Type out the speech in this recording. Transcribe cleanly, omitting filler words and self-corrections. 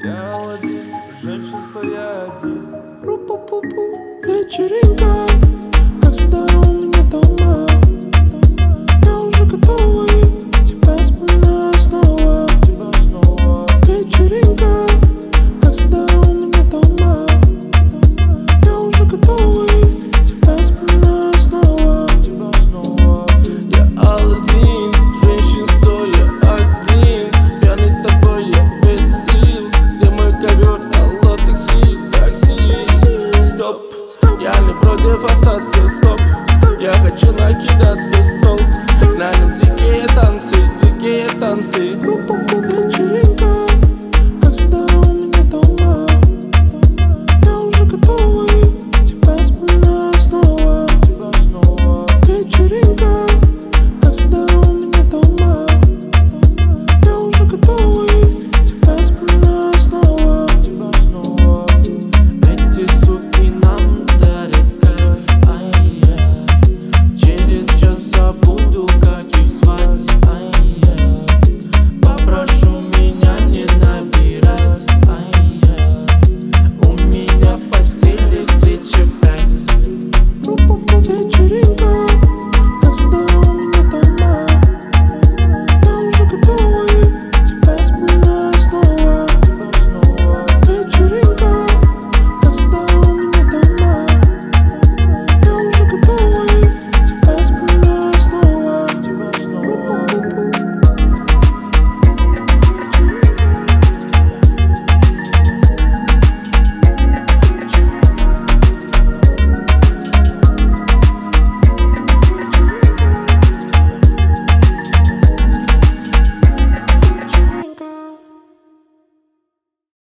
Я Аладдин, женщин стоя один. Вечеринка, как всегда у меня дома. Я уже готова и тебя вспоминаю снова. Вечеринка, как всегда у меня дома. Я уже готова и тебя вспоминаю снова. Я Аладдин, женщин стоя один. Пьяный тобой, я без сил. Где мой ковер, алло, такси, такси. Стоп, я не против остаться, стоп. Я хочу накидаться, стол. На нем дикие танцы, дикие танцы.